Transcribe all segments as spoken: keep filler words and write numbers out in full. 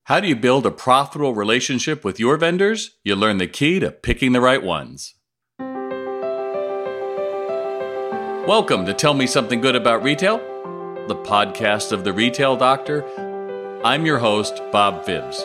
How do you build a profitable relationship with your vendors? You learn the key to picking the right ones. Welcome to Tell Me Something Good About Retail, the podcast of The Retail Doctor. I'm your host, Bob Phibbs.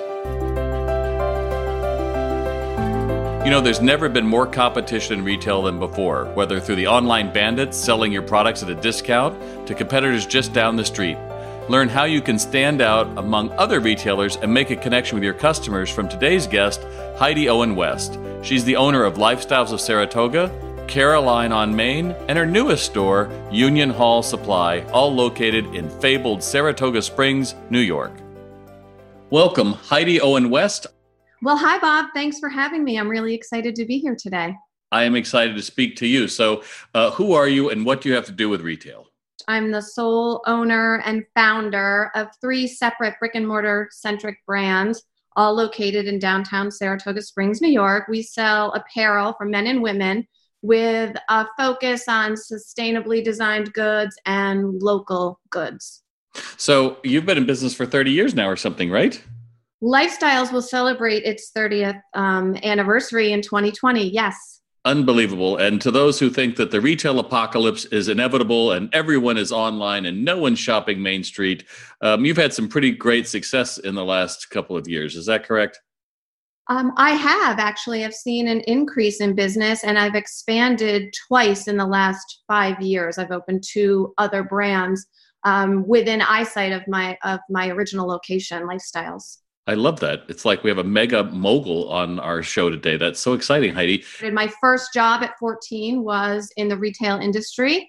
You know, there's never been more competition in retail than before, whether through the online bandits selling your products at a discount to competitors just down the street. Learn how you can stand out among other retailers and make a connection with your customers from today's guest, Heidi Owen West. She's the owner of Lifestyles of Saratoga, Caroline on Main, and her newest store, Union Hall Supply, all located in fabled Saratoga Springs, New York. Welcome, Heidi Owen West. Well, hi, Bob. Thanks for having me. I'm really excited to be here today. I am excited to speak to you. So uh, who are you and what do you have to do with retail? I'm the sole owner and founder of three separate brick and mortar centric brands, all located in downtown Saratoga Springs, New York. We sell apparel for men and women with a focus on sustainably designed goods and local goods. So you've been in business for thirty years now or something, right? Lifestyles will celebrate its thirtieth um, anniversary in twenty twenty. Yes. Unbelievable. And to those who think that the retail apocalypse is inevitable and everyone is online and no one's shopping Main Street, um, you've had some pretty great success in the last couple of years. Is that correct? Um, I have actually. I've seen an increase in business and I've expanded twice in the last five years. I've opened two other brands um, within eyesight of my of my original location, Lifestyles. I love that. It's like we have a mega mogul on our show today. That's so exciting, Heidi. My first job at fourteen was in the retail industry.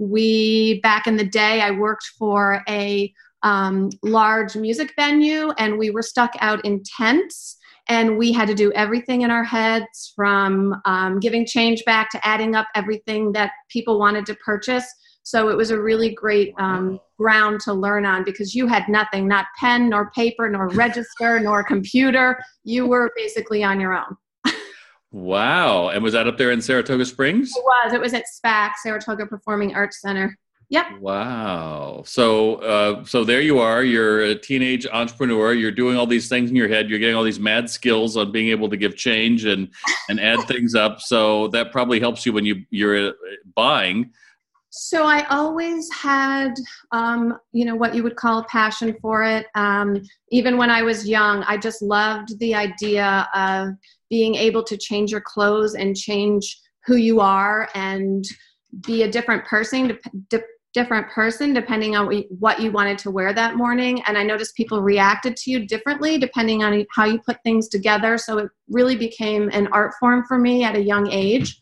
We, back in the day, I worked for a um, large music venue and we were stuck out in tents and we had to do everything in our heads from um, giving change back to adding up everything that people wanted to purchase. So it was a really great um, ground to learn on because you had nothing, not pen, nor paper, nor register, nor computer. You were basically on your own. Wow. And was that up there in Saratoga Springs? It was. It was at SPAC, Saratoga Performing Arts Center. Yep. Wow. So uh, so there you are. You're a teenage entrepreneur. You're doing all these things in your head. You're getting all these mad skills on being able to give change and, and add things up. So that probably helps you when you, you're uh, buying. So I always had, um, you know, what you would call a passion for it. Um, even when I was young, I just loved the idea of being able to change your clothes and change who you are and be a different person, de- de- different person depending on what you wanted to wear that morning. And I noticed people reacted to you differently depending on how you put things together. So it really became an art form for me at a young age.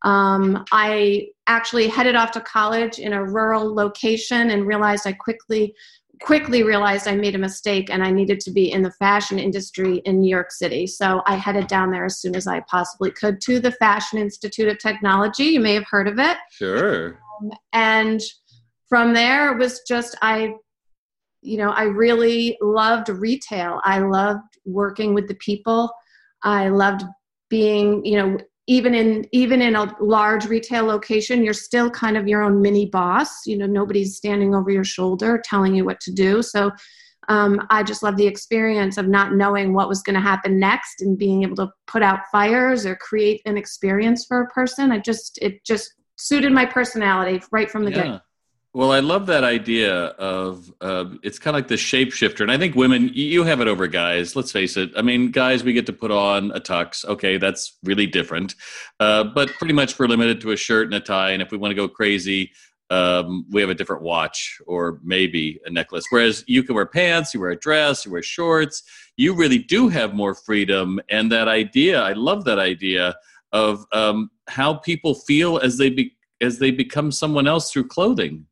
Um, I actually headed off to college in a rural location and realized I quickly, quickly realized I made a mistake and I needed to be in the fashion industry in New York City. So I headed down there as soon as I possibly could to the Fashion Institute of Technology. You may have heard of it. Sure. Um, and from there, it was just, I, you know, I really loved retail. I loved working with the people. I loved being, you know, Even in even in a large retail location, you're still kind of your own mini boss. You know, nobody's standing over your shoulder telling you what to do. So um, I just love the experience of not knowing what was going to happen next and being able to put out fires or create an experience for a person. I just it just suited my personality right from the yeah. get. Well, I love that idea of uh, it's kind of like the shapeshifter. And I think women, you have it over guys. Let's face it. I mean, guys, we get to put on a tux. Okay, that's really different. Uh, but pretty much we're limited to a shirt and a tie. And if we want to go crazy, um, we have a different watch or maybe a necklace. Whereas you can wear pants, you wear a dress, you wear shorts. You really do have more freedom. And that idea, I love that idea of um, how people feel as they be, as they become someone else through clothing.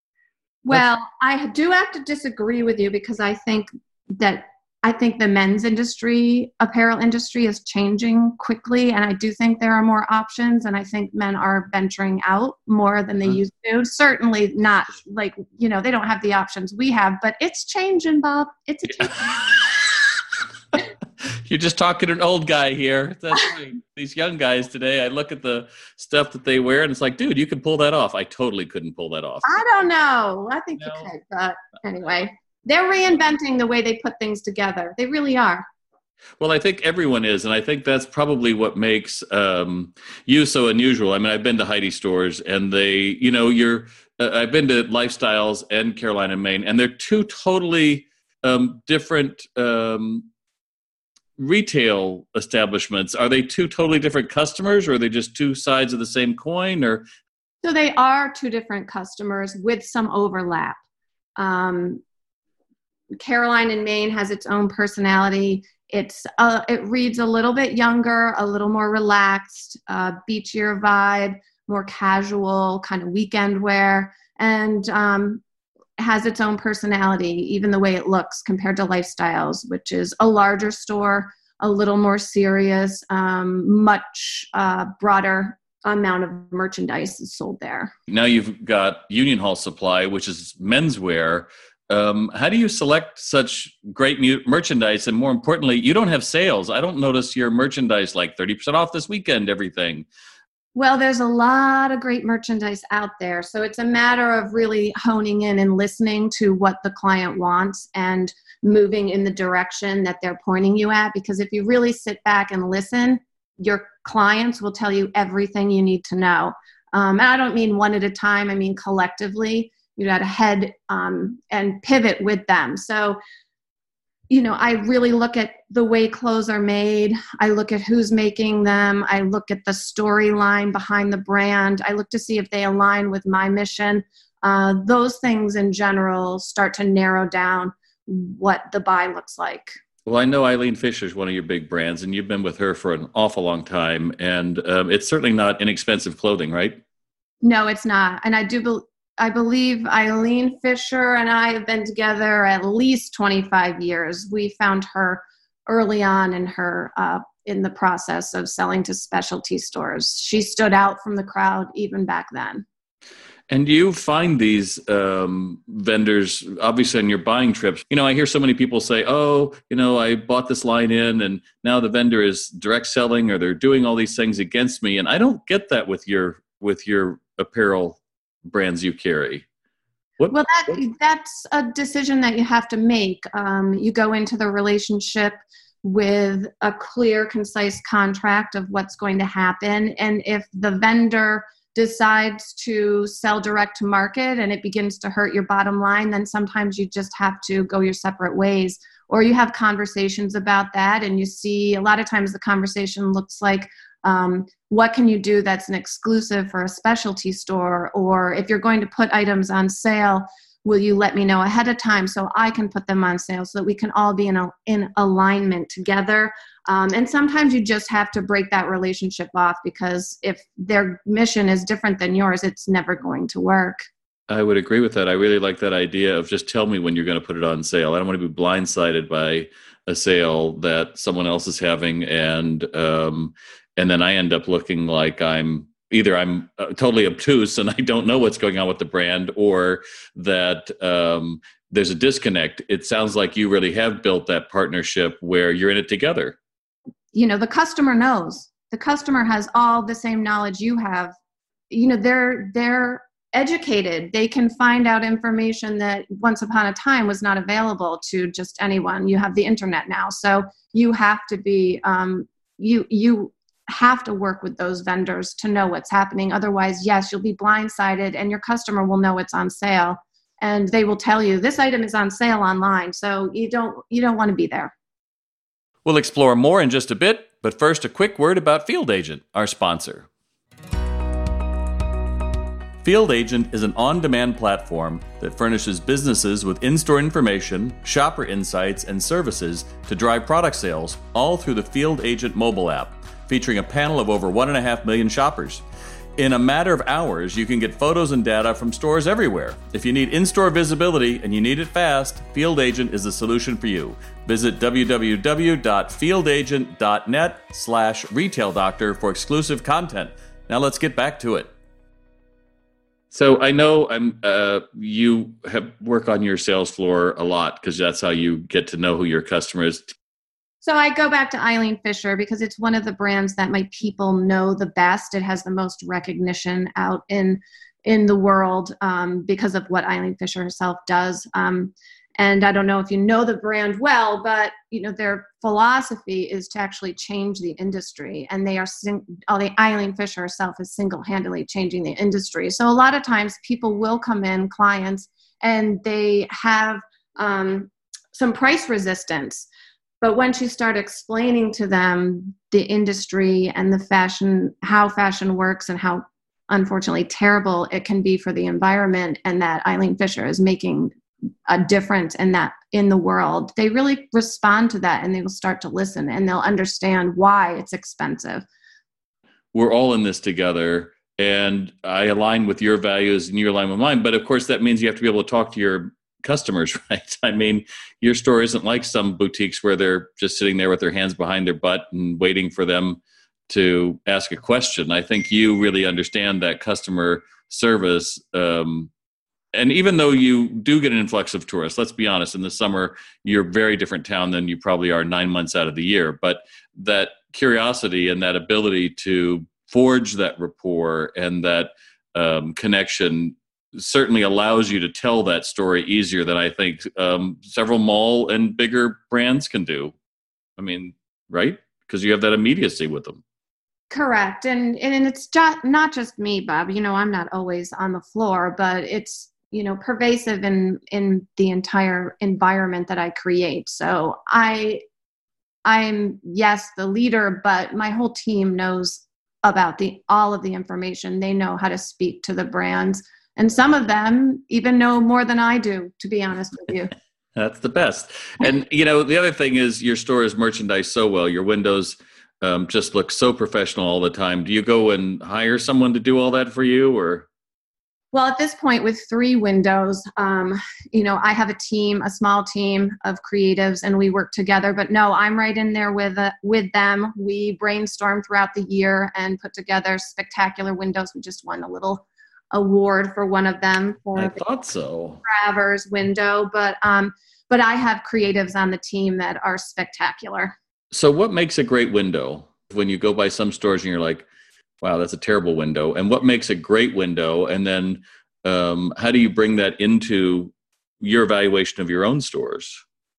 Well, I do have to disagree with you because I think that I think the men's industry, apparel industry is changing quickly. And I do think there are more options. And I think men are venturing out more than they mm-hmm. used to. Certainly not like, you know, they don't have the options we have, but it's changing, Bob. It's a change. You're just talking to an old guy here. That's right. These young guys today, I look at the stuff that they wear and it's like, dude, you can pull that off. I totally couldn't pull that off. I don't know. I think no. you could, but anyway. They're reinventing the way they put things together. They really are. Well, I think everyone is, and I think that's probably what makes um, you so unusual. I mean, I've been to Heidi stores, and they, you know, you're. Uh, I've been to Lifestyles and Caroline and Maine, and they're two totally um, different um, retail establishments. Are they two totally different customers, or are they just two sides of the same coin? Or so they are two different customers with some overlap. Um, Caroline and Maine has its own personality. It's uh, it reads a little bit younger, a little more relaxed, uh, beachier vibe, more casual, kind of weekend wear, and um, has its own personality, even the way it looks compared to Lifestyles, which is a larger store, a little more serious, um, much uh, broader amount of merchandise is sold there. Now you've got Union Hall Supply, which is menswear. Um, how do you select such great mu- merchandise? And more importantly, you don't have sales. I don't notice your merchandise like thirty percent off this weekend, everything. Well, there's a lot of great merchandise out there. So it's a matter of really honing in and listening to what the client wants and moving in the direction that they're pointing you at. Because if you really sit back and listen, your clients will tell you everything you need to know. Um, and I don't mean one at a time. I mean collectively. You got to head um, and pivot with them. So, you know, I really look at the way clothes are made. I look at who's making them. I look at the storyline behind the brand. I look to see if they align with my mission. Uh, those things in general start to narrow down what the buy looks like. Well, I know Eileen Fisher is one of your big brands, and you've been with her for an awful long time. And um, it's certainly not inexpensive clothing, right? No, it's not. And I do believe, I believe Eileen Fisher and I have been together at least twenty-five years. We found her early on in her uh, in the process of selling to specialty stores. She stood out from the crowd even back then. And you find these um, vendors, obviously, on your buying trips. You know, I hear so many people say, oh, you know, I bought this line in and now the vendor is direct selling or they're doing all these things against me. And I don't get that with your with your apparel brands you carry. What, well, that, that's a decision that you have to make. Um, you go into the relationship with a clear, concise contract of what's going to happen. And if the vendor decides to sell direct to market and it begins to hurt your bottom line, then sometimes you just have to go your separate ways. Or you have conversations about that, and you see a lot of times the conversation looks like, Um, what can you do that's an exclusive for a specialty store? Or if you're going to put items on sale, will you let me know ahead of time so I can put them on sale so that we can all be in a, in alignment together? Um, and sometimes you just have to break that relationship off, because if their mission is different than yours, it's never going to work. I would agree with that. I really like that idea of just tell me when you're going to put it on sale. I don't want to be blindsided by a sale that someone else is having, and um, and then I end up looking like I'm either I'm uh, totally obtuse and I don't know what's going on with the brand, or that um, there's a disconnect. It sounds like you really have built that partnership where you're in it together. You know, the customer knows. The customer has all the same knowledge you have. You know, they're they're educated. They can find out information that once upon a time was not available to just anyone. You have the internet now, so you have to be um, you you have to work with those vendors to know what's happening. Otherwise, yes, you'll be blindsided, and your customer will know it's on sale, and they will tell you this item is on sale online. So you don't you don't want to be there. We'll explore more in just a bit, but first, a quick word about Field Agent, our sponsor. Field Agent is an on-demand platform that furnishes businesses with in-store information, shopper insights, and services to drive product sales, all through the Field Agent mobile app, featuring a panel of over one and a half million shoppers. In a matter of hours, you can get photos and data from stores everywhere. If you need in-store visibility and you need it fast, Field Agent is the solution for you. Visit www.fieldagent.net slash retail doctor for exclusive content. Now let's get back to it. So I know I'm. Uh, you have work on your sales floor a lot because that's how you get to know who your customer is. So I go back to Eileen Fisher because it's one of the brands that my people know the best. It has the most recognition out in in the world um, because of what Eileen Fisher herself does. Um, And I don't know if you know the brand well, but you know their philosophy is to actually change the industry, and they are sing- oh, the Eileen Fisher herself is single-handedly changing the industry. So a lot of times people will come in, clients, and they have um, some price resistance. But once you start explaining to them the industry and the fashion, how fashion works and how unfortunately terrible it can be for the environment, and that Eileen Fisher is making a difference in that in the world, they really respond to that, and they will start to listen, and they'll understand why it's expensive. We're all in this together, and I align with your values and you align with mine. But of course, that means you have to be able to talk to your customers, right? I mean, your store isn't like some boutiques where they're just sitting there with their hands behind their butt and waiting for them to ask a question. I think you really understand that customer service. Um, and even though you do get an influx of tourists, let's be honest, in the summer, you're a very different town than you probably are nine months out of the year. But that curiosity and that ability to forge that rapport and that um, connection certainly allows you to tell that story easier than I think um, several mall and bigger brands can do. I mean, right? Because you have that immediacy with them. Correct. And and it's just not just me, Bob. You know, I'm not always on the floor, but it's, you know, pervasive in in the entire environment that I create. So I I'm yes, the leader, but my whole team knows about the all of the information. They know how to speak to the brands. And some of them even know more than I do, to be honest with you. That's the best. And, you know, the other thing is your store is merchandised so well. Your windows um, just look so professional all the time. Do you go and hire someone to do all that for you, or? Well, at this point, with three windows, um, you know, I have a team, a small team of creatives, and we work together. But no, I'm right in there with uh, with them. We brainstorm throughout the year and put together spectacular windows. We just won a little award for one of them for I thought so. Travers window, but um, but I have creatives on the team that are spectacular. So, what makes a great window? When you go by some stores and you're like, wow, that's a terrible window. And what makes a great window? And then um, how do you bring that into your evaluation of your own stores?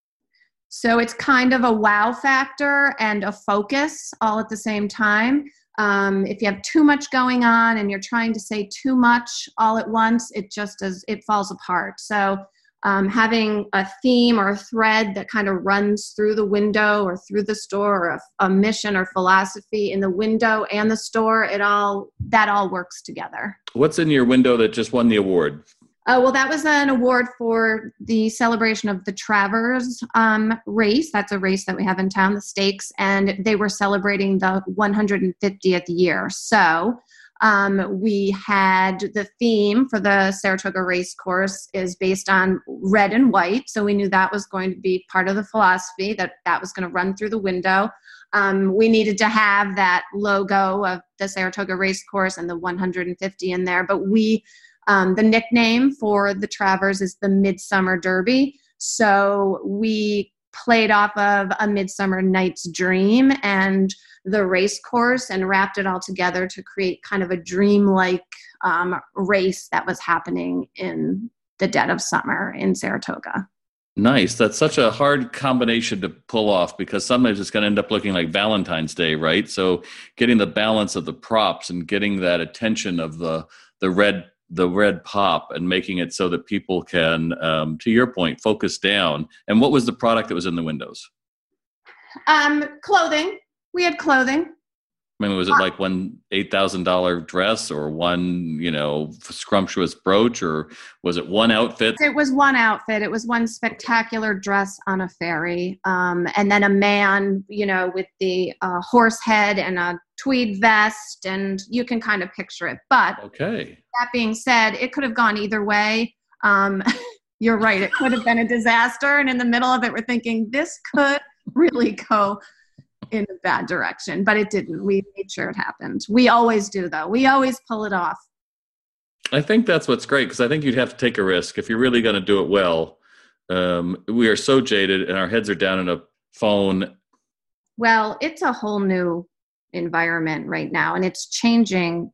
So it's kind of a wow factor and a focus all at the same time. Um, if you have too much going on and you're trying to say too much all at once, it just does, it falls apart. So um, having a theme or a thread that kind of runs through the window or through the store, or a, a mission or philosophy in the window and the store, it all, that all works together. What's in your window that just won the award? Uh, well, that was an award for the celebration of the Travers um, race. That's a race that we have in town, the stakes, and they were celebrating the one hundred fiftieth year. So um, we had the theme for the Saratoga race course is based on red and white. So we knew that was going to be part of the philosophy, that that was going to run through the window. Um, we needed to have that logo of the Saratoga race course and the one hundred fifty in there, but we Um, the nickname for the Travers is the Midsummer Derby. So we played off of A Midsummer Night's Dream and the race course and wrapped it all together to create kind of a dreamlike um, race that was happening in the dead of summer in Saratoga. Nice. That's such a hard combination to pull off, because sometimes it's going to end up looking like Valentine's Day, right? So getting the balance of the props and getting that attention of the the red the red pop and making it so that people can, um, to your point, focus down. And what was the product that was in the windows? Um, clothing. We had clothing. I mean, was it like one eight thousand dollars dress, or one, you know, scrumptious brooch, or was it one outfit? It was one outfit. It was one spectacular dress on a ferry. Um, and then a man, you know, with the uh, horse head and a tweed vest, and you can kind of picture it. But okay. That being said, it could have gone either way. Um, you're right. It could have been a disaster. And in the middle of it, we're thinking this could really go in a bad direction, but it didn't. We made sure it happened. We always do, though. We always pull it off. I think that's what's great, because I think you'd have to take a risk if you're really going to do it well. Um, we are so jaded and our heads are down in a phone. Well, it's a whole new environment right now, and it's changing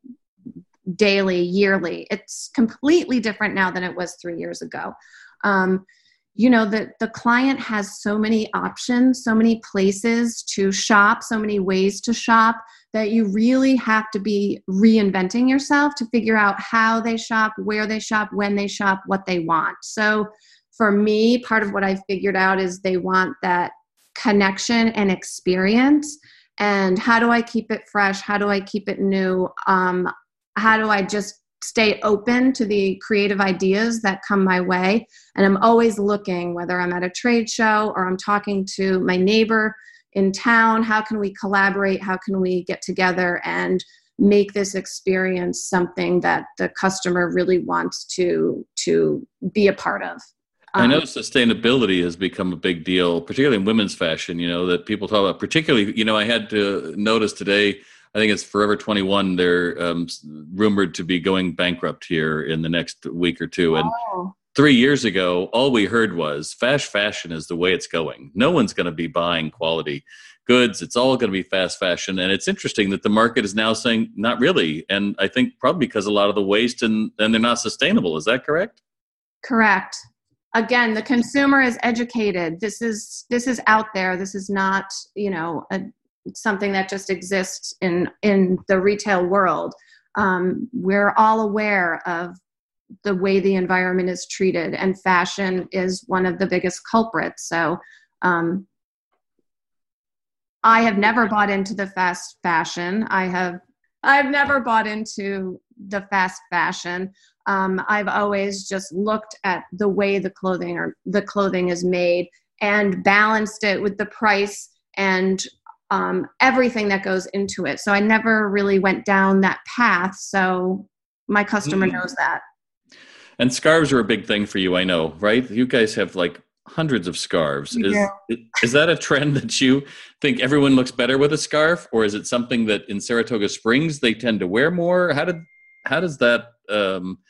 daily, yearly. It's completely different now than it was three years ago. Um, you know, the, the client has so many options, so many places to shop, so many ways to shop, that you really have to be reinventing yourself to figure out how they shop, where they shop, when they shop, what they want. So for me, part of what I figured out is they want that connection and experience. And how do I keep it fresh? How do I keep it new? Um, how do I just stay open to the creative ideas that come my way? And I'm always looking, whether I'm at a trade show or I'm talking to my neighbor in town, how can we collaborate? How can we get together and make this experience something that the customer really wants to, to be a part of? I know sustainability has become a big deal, particularly in women's fashion, you know, that people talk about. Particularly, you know, I had to notice today, I think it's Forever twenty-one, they're um, rumored to be going bankrupt here in the next week or two. And oh. three years ago, all we heard was fast fashion is the way it's going. No one's going to be buying quality goods. It's all going to be fast fashion. And it's interesting that the market is now saying not really. And I think probably because a lot of the waste and, and they're not sustainable. Is that correct? Correct. Again, the consumer is educated. This is this is out there. This is not, you know, a, something that just exists in in the retail world. Um, we're all aware of the way the environment is treated, and fashion is one of the biggest culprits. So, um, I have never bought into the fast fashion. I have I've never bought into the fast fashion. Um, I've always just looked at the way the clothing or the clothing is made and balanced it with the price and um, everything that goes into it. So I never really went down that path. So my customer mm. knows that. And scarves are a big thing for you, I know, right? You guys have like hundreds of scarves. Is, is that a trend that you think everyone looks better with a scarf, or is it something that in Saratoga Springs they tend to wear more? How did how does that um,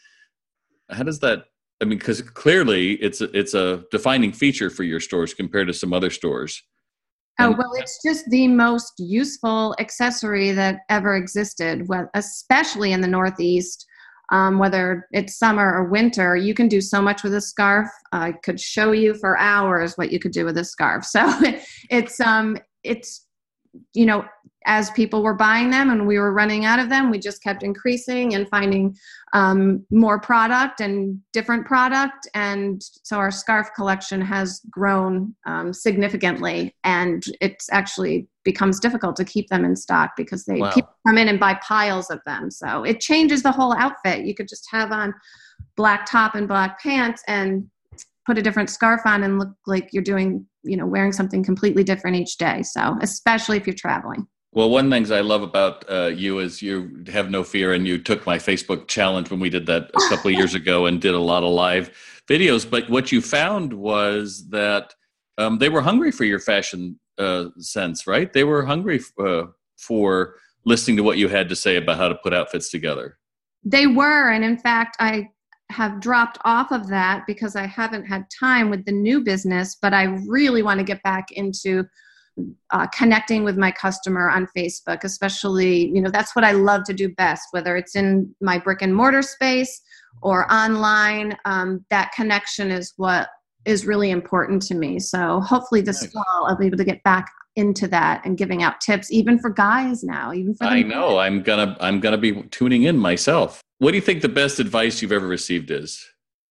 how does that? I mean, because clearly it's a, it's a defining feature for your stores compared to some other stores. Oh, well, it's just the most useful accessory that ever existed, especially in the Northeast. Um, whether it's summer or winter, you can do so much with a scarf. I could show you for hours what you could do with a scarf. So it's, um, it's, you know, as people were buying them and we were running out of them, we just kept increasing and finding um, more product and different product. And so our scarf collection has grown um, significantly, and it's actually becomes difficult to keep them in stock because they wow. people come in and buy piles of them. So it changes the whole outfit. You could just have on black top and black pants and put a different scarf on and look like you're doing, you know, wearing something completely different each day. So especially if you're traveling. Well, one of the things I love about uh, you is you have no fear, and you took my Facebook challenge when we did that a couple of years ago and did a lot of live videos. But what you found was that um, they were hungry for your fashion uh, sense, right? They were hungry uh, for listening to what you had to say about how to put outfits together. They were. And in fact, I have dropped off of that because I haven't had time with the new business, but I really want to get back into Uh, connecting with my customer on Facebook, especially, you know, that's what I love to do best, whether it's in my brick and mortar space or online. Um, that connection is what is really important to me. So hopefully this nice. fall I'll be able to get back into that and giving out tips, even for guys now, even for I know guys. I'm gonna I'm gonna be tuning in myself. What do you think the best advice you've ever received is?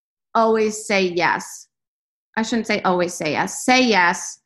Always say yes. I shouldn't say always say yes. Say yes.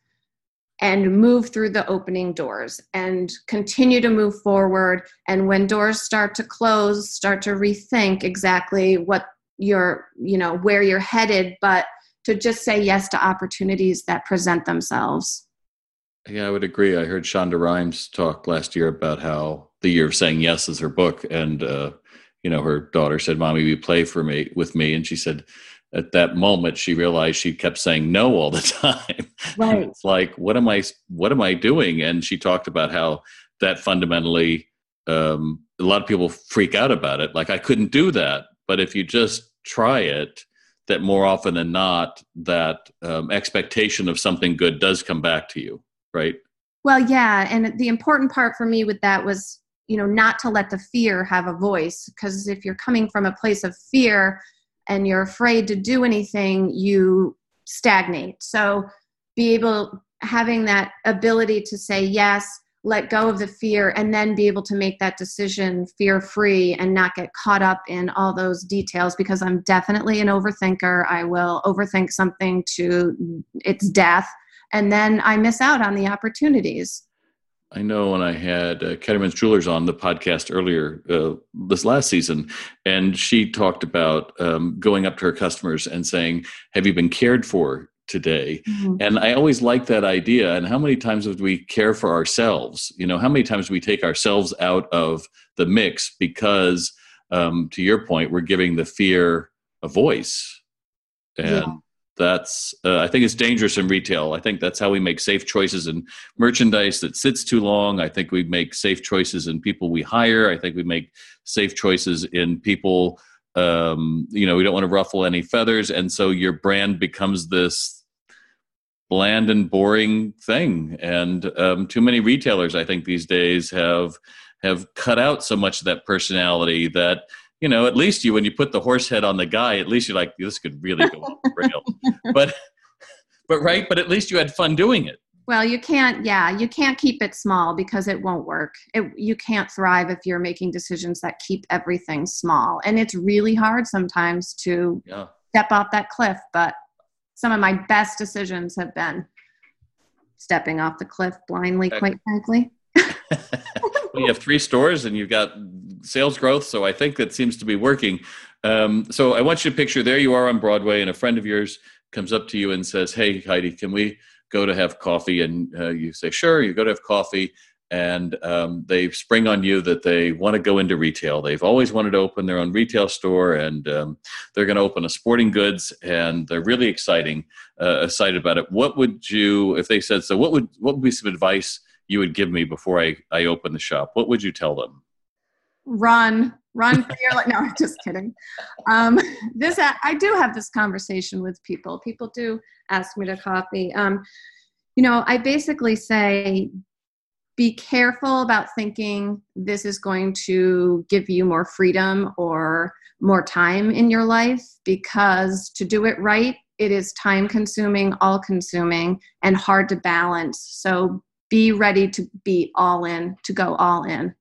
And move through the opening doors and continue to move forward. And when doors start to close, start to rethink exactly what you're, you know, where you're headed, but to just say yes to opportunities that present themselves. Yeah, I would agree. I heard Shonda Rhimes talk last year about how the year of saying yes is her book. And, uh, you know, her daughter said, "Mommy, will you play for me with me?" And she said, at that moment, she realized she kept saying no all the time. Right. It's like, what am I, what am I doing? And she talked about how that fundamentally, um, a lot of people freak out about it. Like, I couldn't do that. But if you just try it, that more often than not, that um, expectation of something good does come back to you. Right. Well, yeah. And the important part for me with that was, you know, not to let the fear have a voice, because if you're coming from a place of fear and you're afraid to do anything, you stagnate. So be able, having that ability to say yes, let go of the fear, and then be able to make that decision fear-free and not get caught up in all those details, because I'm definitely an overthinker. I will overthink something to its death, and then I miss out on the opportunities. I know when I had uh, Ketterman's Jewelers on the podcast earlier uh, this last season, and she talked about um, going up to her customers and saying, have you been cared for today? Mm-hmm. And I always like that idea. And how many times would we care for ourselves? You know, how many times do we take ourselves out of the mix because, um, to your point, we're giving the fear a voice. And yeah. That's, uh, I think it's dangerous in retail. I think that's how we make safe choices in merchandise that sits too long. I think we make safe choices in people we hire. I think we make safe choices in people, um, you know, we don't want to ruffle any feathers. And so your brand becomes this bland and boring thing. And um, too many retailers, I think, these days have have cut out so much of that personality that, you know, at least you, when you put the horse head on the guy, at least you're like, this could really go off the rail. But, but right, but at least you had fun doing it. Well, you can't, yeah, you can't keep it small because it won't work. It, you can't thrive if you're making decisions that keep everything small. And it's really hard sometimes to yeah. step off that cliff. But some of my best decisions have been stepping off the cliff blindly, quite frankly. Well, you have three stores and you've got sales growth, so I think that seems to be working. Um, so I want you to picture, there you are on Broadway, and a friend of yours comes up to you and says, hey, Heidi, can we go to have coffee? And uh, you say, sure. You go to have coffee, and um, they spring on you that they want to go into retail. They've always wanted to open their own retail store, and um, they're going to open a sporting goods, and they're really exciting, uh, excited about it. What would you, if they said so, what would what would be some advice you would give me before I, I open the shop? What would you tell them? Run, run for your life. No, I'm just kidding. Um, this, I do have this conversation with people. People do ask me to coffee. Um, you know, I basically say, be careful about thinking this is going to give you more freedom or more time in your life, because to do it right, it is time consuming, all consuming, and hard to balance. So be ready to be all in, to go all in.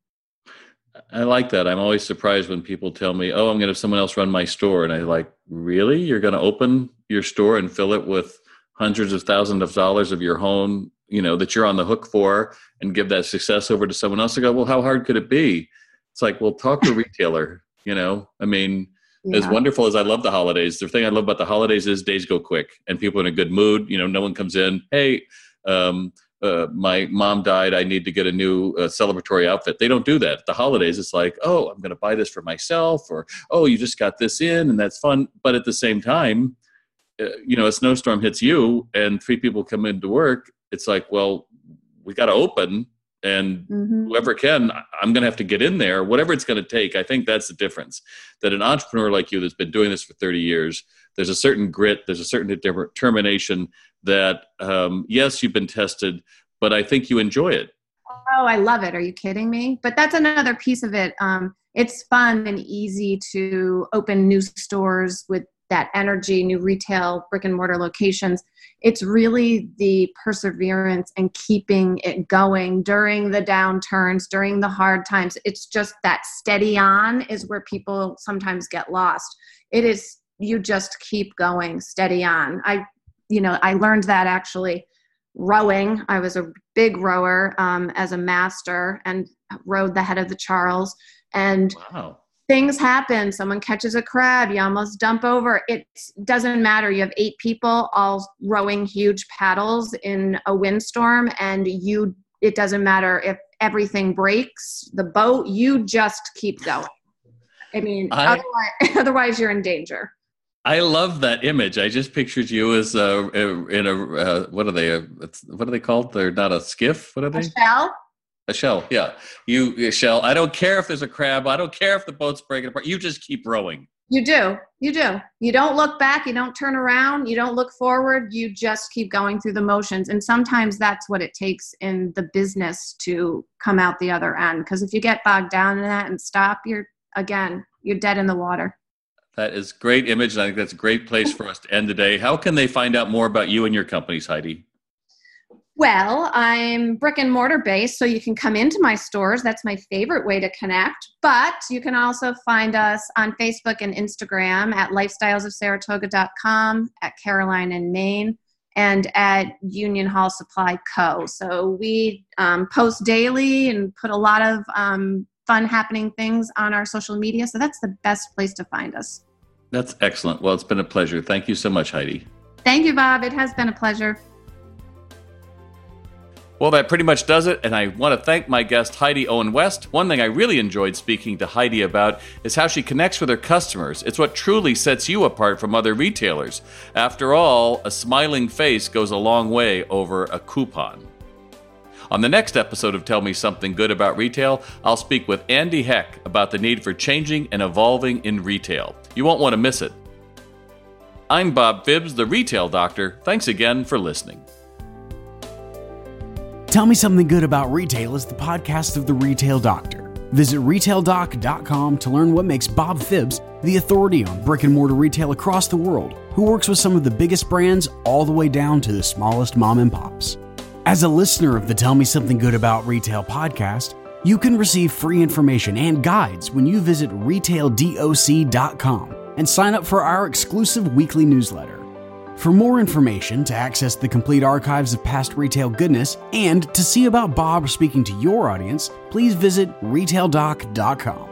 I like that. I'm always surprised when people tell me, oh, I'm going to have someone else run my store. And I like, really? You're going to open your store and fill it with hundreds of thousands of dollars of your own, you know, that you're on the hook for, and give that success over to someone else? I go, well, how hard could it be? It's like, well, talk to a retailer, you know, I mean, yeah. As wonderful as I love the holidays, the thing I love about the holidays is days go quick and people are in a good mood. You know, no one comes in, hey, um, Uh, my mom died, I need to get a new uh, celebratory outfit. They don't do that. At the holidays, it's like, oh, I'm going to buy this for myself, or, oh, you just got this in, and that's fun. But at the same time, uh, you know, a snowstorm hits you and three people come into work. It's like, well, we got to open, and mm-hmm. whoever can, I'm going to have to get in there, whatever it's going to take. I think that's the difference. That an entrepreneur like you that's been doing this for thirty years, there's a certain grit, there's a certain determination that, um, yes, you've been tested, but I think you enjoy it. Oh, I love it. Are you kidding me? But that's another piece of it. Um, it's fun and easy to open new stores with that energy, new retail, brick and mortar locations. It's really the perseverance and keeping it going during the downturns, during the hard times. It's just that steady on is where people sometimes get lost. It is, you just keep going, steady on. I, you know, I learned that actually rowing. I was a big rower um, as a master and rowed the head of the Charles. And wow. Things happen. Someone catches a crab. You almost dump over. It doesn't matter. You have eight people all rowing huge paddles in a windstorm, and you. It doesn't matter if everything breaks the boat. You just keep going. I mean, I, otherwise, otherwise you're in danger. I love that image. I just pictured you as uh, in a uh, what are they? Uh, what are they called? They're not a skiff. What are they? A shell. A shell. Yeah, you a shell. I don't care if there's a crab. I don't care if the boat's breaking apart. You just keep rowing. You do. You do. You don't look back. You don't turn around. You don't look forward. You just keep going through the motions. And sometimes that's what it takes in the business to come out the other end. Because if you get bogged down in that and stop, you're again, you're dead in the water. That is great image, and I think that's a great place for us to end today. How can they find out more about you and your companies, Heidi? Well, I'm brick and mortar based, so you can come into my stores. That's my favorite way to connect. But you can also find us on Facebook and Instagram at lifestyles of saratoga dot com, at Caroline in Maine, and at Union Hall Supply Co. So we um, post daily and put a lot of um, fun happening things on our social media. So that's the best place to find us. That's excellent. Well, it's been a pleasure. Thank you so much, Heidi. Thank you, Bob. It has been a pleasure. Well, that pretty much does it, and I want to thank my guest, Heidi Owen West. One thing I really enjoyed speaking to Heidi about is how she connects with her customers. It's what truly sets you apart from other retailers. After all, a smiling face goes a long way over a coupon. On the next episode of Tell Me Something Good About Retail, I'll speak with Andy Heck about the need for changing and evolving in retail. You won't want to miss it. I'm Bob Phibbs, the Retail Doctor. Thanks again for listening. Tell Me Something Good About Retail is the podcast of the Retail Doctor. Visit retail doc dot com to learn what makes Bob Phibbs the authority on brick and mortar retail across the world, who works with some of the biggest brands all the way down to the smallest mom and pops. As a listener of the Tell Me Something Good About Retail podcast, you can receive free information and guides when you visit retail doc dot com and sign up for our exclusive weekly newsletter. For more information, to access the complete archives of past retail goodness, and to see about Bob speaking to your audience, please visit retail doc dot com.